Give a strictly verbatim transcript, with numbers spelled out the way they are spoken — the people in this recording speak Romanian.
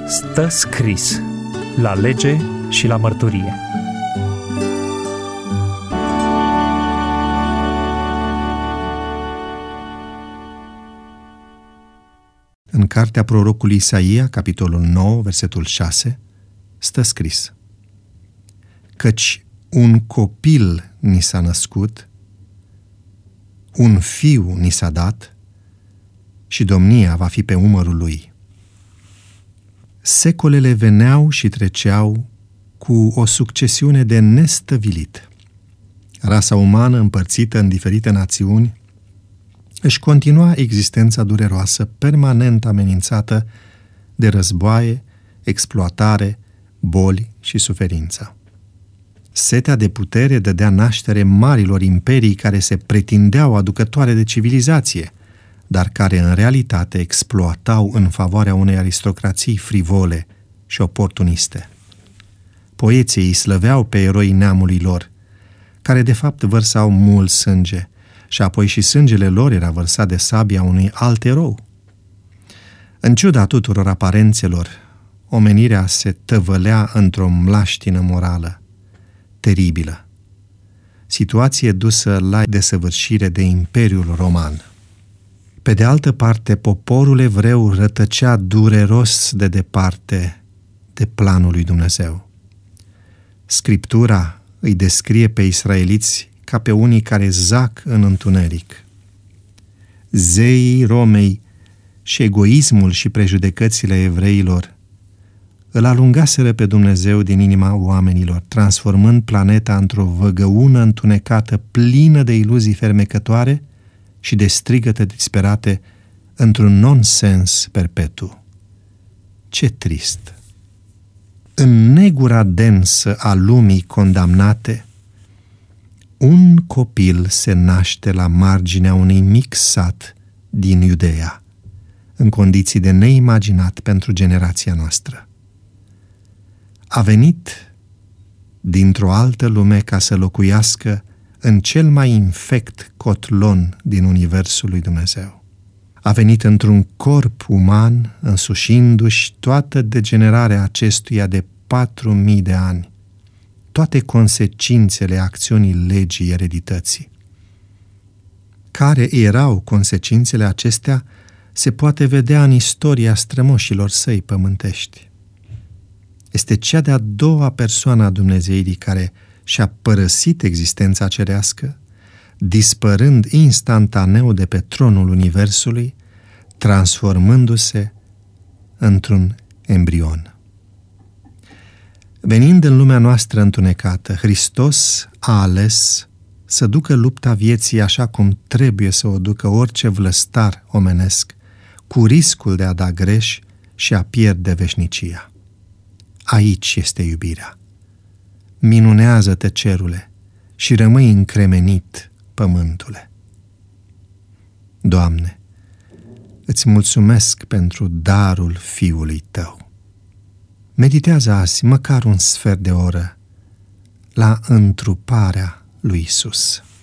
Stă scris la lege și la mărturie. În cartea prorocului Isaia, capitolul nouă, versetul șase, stă scris: Căci un copil ni s-a născut, un fiu ni s-a dat și domnia va fi pe umărul lui. Secolele veneau și treceau cu o succesiune de nestăvilit. Rasa umană, împărțită în diferite națiuni, își continua existența dureroasă, permanent amenințată de războaie, exploatare, boli și suferință. Setea de putere dădea naștere marilor imperii care se pretindeau aducătoare de civilizație, dar care în realitate exploatau în favoarea unei aristocrații frivole și oportuniste. Poeții îi slăveau pe eroii neamului lor, care de fapt vărsau mult sânge, și apoi și sângele lor era vărsat de sabia unui alt erou. În ciuda tuturor aparențelor, omenirea se tăvălea într-o mlaștină morală teribilă, situație dusă la desăvârșire de Imperiul Roman. Pe de altă parte, poporul evreu rătăcea dureros de departe de planul lui Dumnezeu. Scriptura îi descrie pe israeliți ca pe unii care zac în întuneric. Zeii Romei și egoismul și prejudecățile evreilor îl alungaseră pe Dumnezeu din inima oamenilor, transformând planeta într-o văgăună întunecată, plină de iluzii fermecătoare și de strigăte disperate, într-un nonsens perpetu. Ce trist! În negura densă a lumii condamnate, un copil se naște la marginea unui mic sat din Iudeea, în condiții de neimaginat pentru generația noastră. A venit dintr-o altă lume ca să locuiască în cel mai infect cotlon din universul lui Dumnezeu. A venit într-un corp uman, însușindu-și toată degenerarea acestuia de patru mii de ani, toate consecințele acțiunii legii eredității. Care erau consecințele acestea se poate vedea în istoria strămoșilor săi pământești. Este cea de-a doua persoană a Dumnezeirii care și-a părăsit existența cerească, dispărând instantaneu de pe tronul universului, transformându-se într-un embrion. Venind în lumea noastră întunecată, Hristos a ales să ducă lupta vieții așa cum trebuie să o ducă orice vlăstar omenesc, cu riscul de a da greș și a pierde veșnicia. Aici este iubirea. Minunează-te, cerule, și rămâi încremenit, pământule. Doamne, îți mulțumesc pentru darul Fiului Tău. Meditează azi măcar un sfert de oră la întruparea lui Isus.